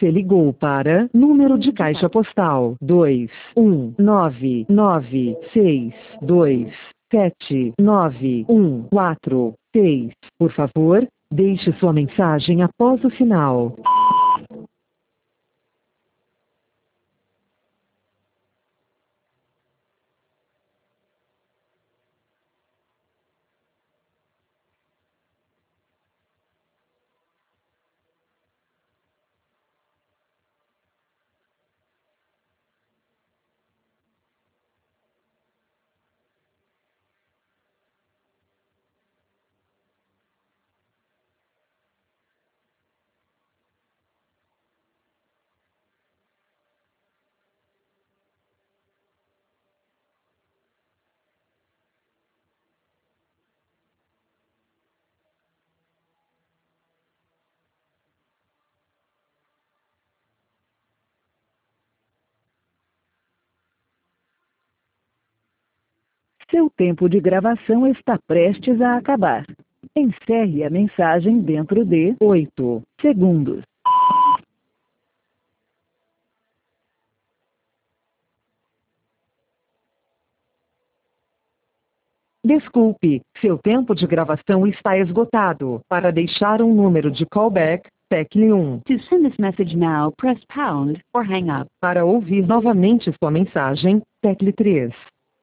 Você ligou para número de caixa postal 21996279146. Por favor, deixe sua mensagem após o sinal. Seu tempo de gravação está prestes a acabar. Encerre a mensagem dentro de 8 segundos. Desculpe, seu tempo de gravação está esgotado. Para deixar um número de callback, tecle 1. To send this message now, press pound or hang up. Para ouvir novamente sua mensagem, tecle 3.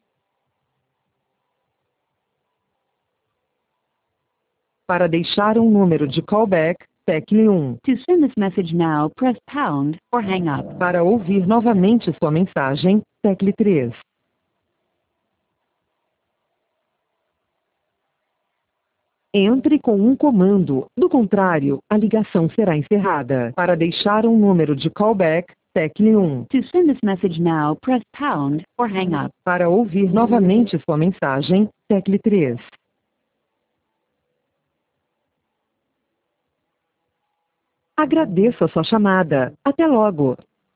Para deixar um número de callback, tecle 1. To send this message now, press pound or hang up. Para ouvir novamente sua mensagem, tecle 3. Entre com um comando, do contrário, a ligação será encerrada. Para deixar um número de callback, tecle 1. To send this message now, press pound or hang up. Para ouvir novamente sua mensagem, tecle 3. Agradeço a sua chamada. Até logo.